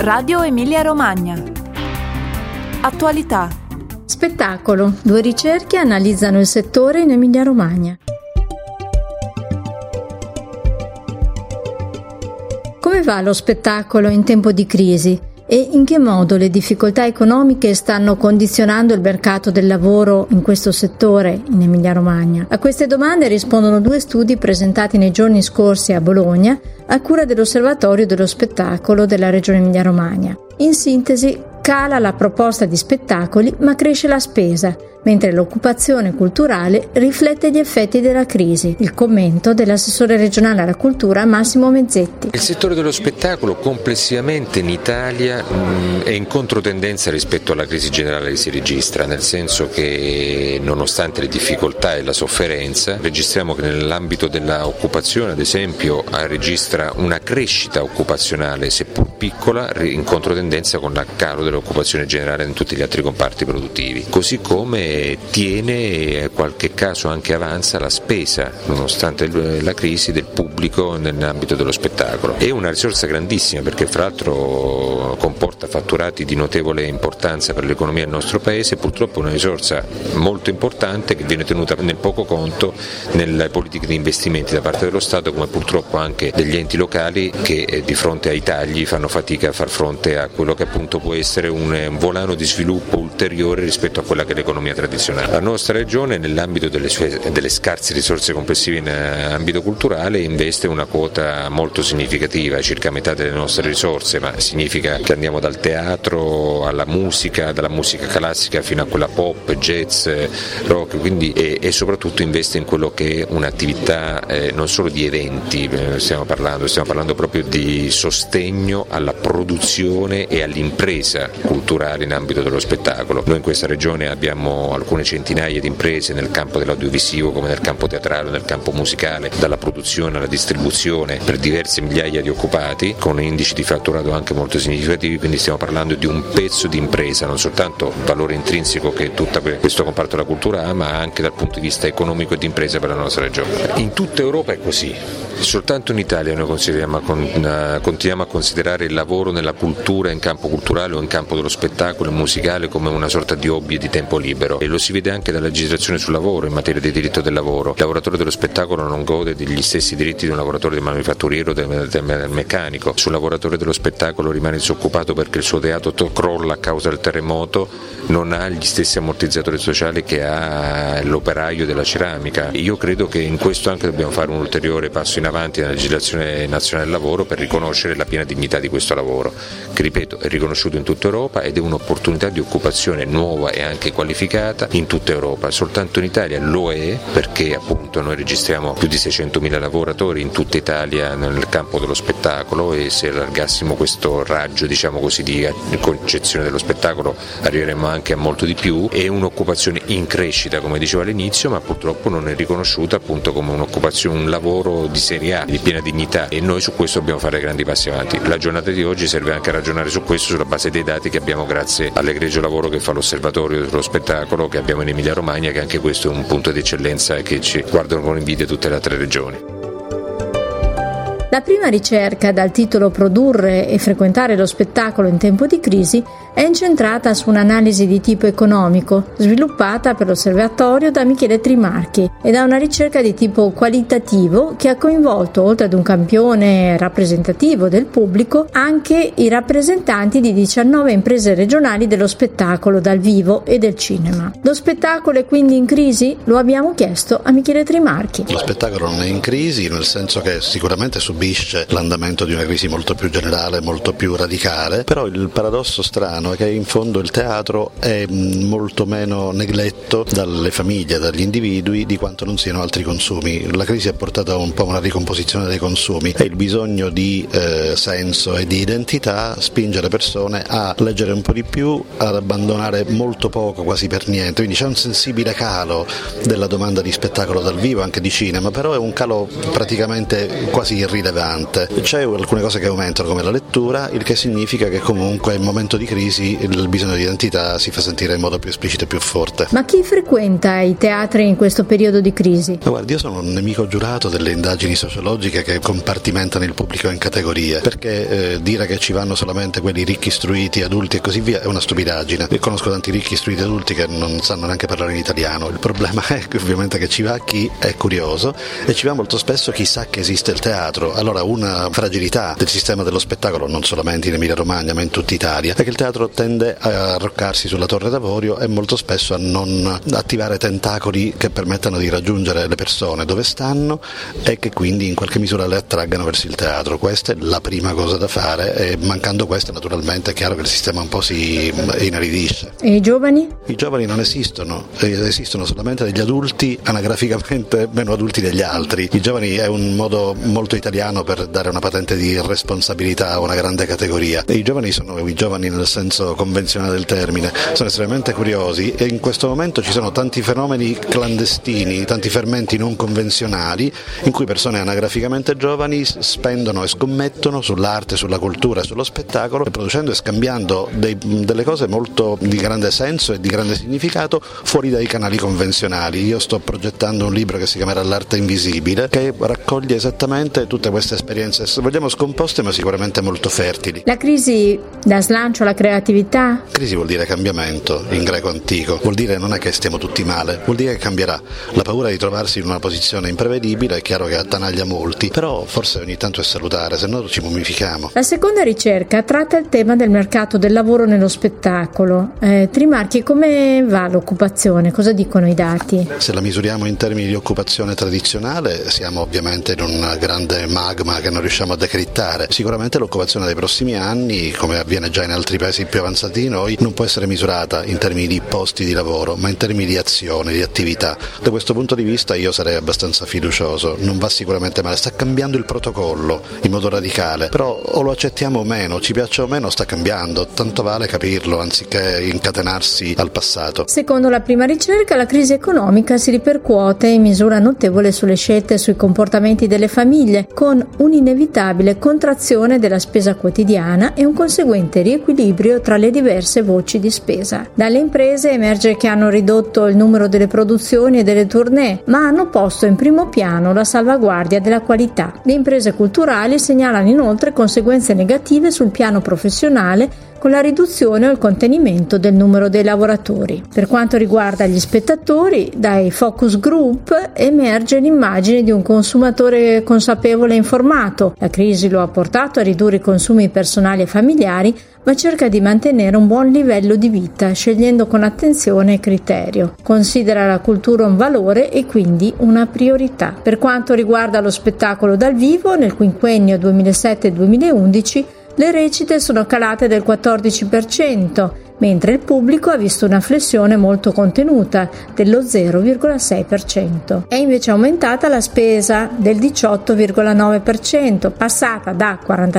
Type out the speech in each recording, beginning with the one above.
Radio Emilia Romagna. Attualità. Spettacolo. 2 ricerche analizzano il settore in Emilia Romagna. Come va lo spettacolo in tempo di crisi? E in che modo le difficoltà economiche stanno condizionando il mercato del lavoro in questo settore in Emilia-Romagna? A queste domande rispondono 2 studi presentati nei giorni scorsi a Bologna a cura dell'Osservatorio dello Spettacolo della Regione Emilia-Romagna. In sintesi, cala la proposta di spettacoli ma cresce la spesa, mentre l'occupazione culturale riflette gli effetti della crisi. Il commento dell'assessore regionale alla cultura Massimo Mezzetti. Il settore dello spettacolo complessivamente in Italia è in controtendenza rispetto alla crisi generale che si registra, nel senso che nonostante le difficoltà e la sofferenza registriamo che nell'ambito dell'occupazione ad esempio registra una crescita occupazionale seppur piccola in controtendenza con il calo dell'occupazione generale in tutti gli altri comparti produttivi, così come tiene e in qualche caso anche avanza la spesa nonostante la crisi del pubblico nell'ambito dello spettacolo. È una risorsa grandissima perché fra l'altro comporta fatturati di notevole importanza per l'economia del nostro paese, purtroppo è una risorsa molto importante che viene tenuta nel poco conto nelle politiche di investimenti da parte dello Stato, come purtroppo anche degli enti locali che di fronte ai tagli fanno fatica a far fronte a quello che appunto può essere un volano di sviluppo ulteriore rispetto a quella che è l'economia tradizionale. La nostra regione nell'ambito delle scarse risorse complessive in ambito culturale investe una quota molto significativa, circa metà delle nostre risorse, ma significa che andiamo dal teatro alla musica, dalla musica classica fino a quella pop, jazz, rock, quindi e soprattutto investe in quello che è un'attività non solo di eventi, stiamo parlando proprio di sostegno alla produzione e all'impresa culturale in ambito dello spettacolo. Noi in questa regione abbiamo alcune centinaia di imprese nel campo dell'audiovisivo come nel campo teatrale, nel campo musicale, dalla produzione alla distribuzione per diverse migliaia di occupati con indici di fatturato anche molto significativi, quindi stiamo parlando di un pezzo di impresa, non soltanto valore intrinseco che tutto questo comparto della cultura ha, ma anche dal punto di vista economico e di impresa per la nostra regione. In tutta Europa è così, soltanto in Italia noi continuiamo a considerare il lavoro nella cultura, in campo culturale o in campo dello spettacolo e musicale come una sorta di hobby e di tempo libero, e lo si vede anche dalla legislazione sul lavoro in materia di diritto del lavoro. Il lavoratore dello spettacolo non gode degli stessi diritti di un lavoratore del manifatturiero o del meccanico. Sul lavoratore dello spettacolo rimane disoccupato perché il suo teatro crolla a causa del terremoto, non ha gli stessi ammortizzatori sociali che ha l'operaio della ceramica. Io credo che in questo anche dobbiamo fare un ulteriore passo in avanti nella legislazione nazionale del lavoro per riconoscere la piena dignità di questo lavoro, che ripeto è riconosciuto in tutta Europa ed è un'opportunità di occupazione nuova e anche qualificata in tutta Europa. Soltanto in Italia lo è perché appunto noi registriamo più di 600.000 lavoratori in tutta Italia nel campo dello spettacolo, e se allargassimo questo raggio diciamo così di concezione dello spettacolo arriveremo anche a molto di più. È un'occupazione in crescita come dicevo all'inizio, ma purtroppo non è riconosciuta appunto come un'occupazione, un lavoro di serie A, di piena dignità, e noi su questo dobbiamo fare grandi passi avanti. La giornata di oggi serve anche a ragionare su questo sulla base dei dati che abbiamo grazie all'egregio lavoro che fa l'Osservatorio dello Spettacolo che abbiamo in Emilia Romagna, che anche questo è un punto di eccellenza e che ci guardano con invidia tutte le altre regioni. La prima ricerca, dal titolo Produrre e frequentare lo spettacolo in tempo di crisi, è incentrata su un'analisi di tipo economico, sviluppata per l'osservatorio da Michele Trimarchi, e da una ricerca di tipo qualitativo che ha coinvolto, oltre ad un campione rappresentativo del pubblico, anche i rappresentanti di 19 imprese regionali dello spettacolo dal vivo e del cinema. Lo spettacolo è quindi in crisi? Lo abbiamo chiesto a Michele Trimarchi. Lo spettacolo non è in crisi, nel senso che sicuramente subisce l'andamento di una crisi molto più generale, molto più radicale, però il paradosso strano è che in fondo il teatro è molto meno negletto dalle famiglie, dagli individui, di quanto non siano altri consumi. La crisi ha portato un po' a una ricomposizione dei consumi e il bisogno di senso e di identità spinge le persone a leggere un po' di più, ad abbandonare molto poco, quasi per niente, quindi c'è un sensibile calo della domanda di spettacolo dal vivo, anche di cinema, però è un calo praticamente quasi irrilevante. rilevante. C'è alcune cose che aumentano come la lettura, il che significa che comunque in momento di crisi il bisogno di identità si fa sentire in modo più esplicito e più forte. Ma chi frequenta i teatri in questo periodo di crisi? Guardi, io sono un nemico giurato delle indagini sociologiche che compartimentano il pubblico in categorie, perché dire che ci vanno solamente quelli ricchi, istruiti, adulti e così via è una stupidaggine. Io conosco tanti ricchi, istruiti adulti che non sanno neanche parlare in italiano. Il problema è che ovviamente che ci va chi è curioso e ci va molto spesso chi sa che esiste il teatro. Allora una fragilità del sistema dello spettacolo, non solamente in Emilia Romagna ma in tutta Italia, è che il teatro tende a arroccarsi sulla Torre d'Avorio e molto spesso a non attivare tentacoli che permettano di raggiungere le persone dove stanno e che quindi in qualche misura le attraggano verso il teatro. Questa è la prima cosa da fare e mancando questa naturalmente è chiaro che il sistema un po' si inaridisce. E i giovani? I giovani non esistono solamente degli adulti anagraficamente meno adulti degli altri. I giovani è un modo molto italiano per dare una patente di responsabilità a una grande categoria. E i giovani sono i giovani nel senso convenzionale del termine, sono estremamente curiosi e in questo momento ci sono tanti fenomeni clandestini, tanti fermenti non convenzionali in cui persone anagraficamente giovani spendono e scommettono sull'arte, sulla cultura e sullo spettacolo, producendo e scambiando delle cose molto di grande senso e di grande significato fuori dai canali convenzionali. Io sto progettando un libro che si chiamerà L'arte invisibile, che raccoglie esattamente tutte queste esperienze, se vogliamo scomposte ma sicuramente molto fertili. La crisi dà slancio alla creatività? Crisi vuol dire cambiamento in greco antico, vuol dire non è che stiamo tutti male, vuol dire che cambierà. La paura di trovarsi in una posizione imprevedibile è chiaro che attanaglia molti, però forse ogni tanto è salutare, se no ci mummifichiamo. La seconda ricerca tratta il tema del mercato del lavoro nello spettacolo. Trimarchi, come va l'occupazione? Cosa dicono i dati? Se la misuriamo in termini di occupazione tradizionale siamo ovviamente in un grande magma che non riusciamo a decrittare. Sicuramente l'occupazione dei prossimi anni, come avviene già in altri paesi più avanzati di noi, non può essere misurata in termini di posti di lavoro, ma in termini di azione, di attività. Da questo punto di vista io sarei abbastanza fiducioso, non va sicuramente male, sta cambiando il protocollo in modo radicale, però o lo accettiamo o meno, ci piaccia o meno, sta cambiando, tanto vale capirlo anziché incatenarsi al passato. Secondo la prima ricerca, la crisi economica si ripercuote in misura notevole sulle scelte e sui comportamenti delle famiglie, con un'inevitabile contrazione della spesa quotidiana e un conseguente riequilibrio tra le diverse voci di spesa. Dalle imprese emerge che hanno ridotto il numero delle produzioni e delle tournée, ma hanno posto in primo piano la salvaguardia della qualità. Le imprese culturali segnalano inoltre conseguenze negative sul piano professionale, con la riduzione o il contenimento del numero dei lavoratori. Per quanto riguarda gli spettatori, dai focus group emerge l'immagine di un consumatore consapevole e informato. La crisi lo ha portato a ridurre i consumi personali e familiari, ma cerca di mantenere un buon livello di vita, scegliendo con attenzione e criterio. Considera la cultura un valore e quindi una priorità. Per quanto riguarda lo spettacolo dal vivo, nel quinquennio 2007-2011 le recite sono calate del 14%, mentre il pubblico ha visto una flessione molto contenuta dello 0,6%. È invece aumentata la spesa del 18,9%, passata da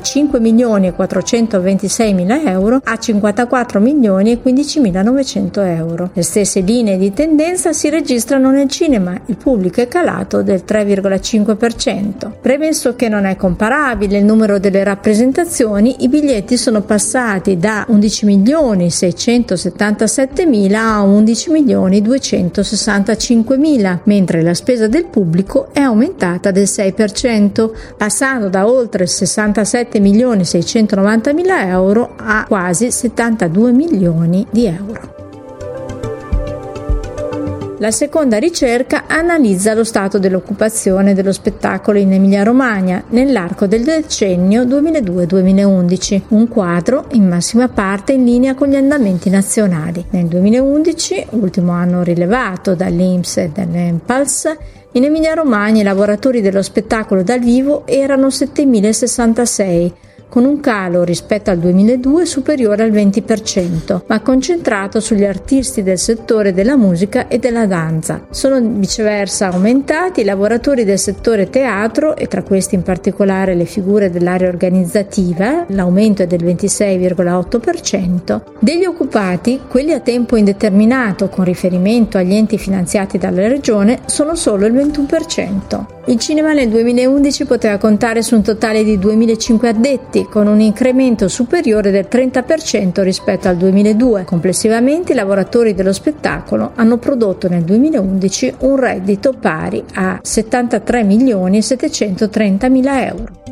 45.426.000 euro a 54.015.900 euro. Le stesse linee di tendenza si registrano nel cinema, il pubblico è calato del 3,5%. Premesso che non è comparabile il numero delle rappresentazioni, i biglietti sono passati da 11.677.000 a 11.265.000, mentre la spesa del pubblico è aumentata del 6%, passando da oltre 67.690.000 euro a quasi 72 milioni di euro. La seconda ricerca analizza lo stato dell'occupazione dello spettacolo in Emilia-Romagna nell'arco del decennio 2002-2011, un quadro in massima parte in linea con gli andamenti nazionali. Nel 2011, ultimo anno rilevato dall'INPS e dall'ENPALS, in Emilia-Romagna i lavoratori dello spettacolo dal vivo erano 7.066, con un calo rispetto al 2002 superiore al 20%, ma concentrato sugli artisti del settore della musica e della danza. Sono viceversa aumentati i lavoratori del settore teatro e tra questi in particolare le figure dell'area organizzativa, l'aumento è del 26,8%. Degli occupati, quelli a tempo indeterminato con riferimento agli enti finanziati dalla regione sono solo il 21%. Il cinema nel 2011 poteva contare su un totale di 2.500 addetti, con un incremento superiore del 30% rispetto al 2002. Complessivamente i lavoratori dello spettacolo hanno prodotto nel 2011 un reddito pari a 73.730.000 euro.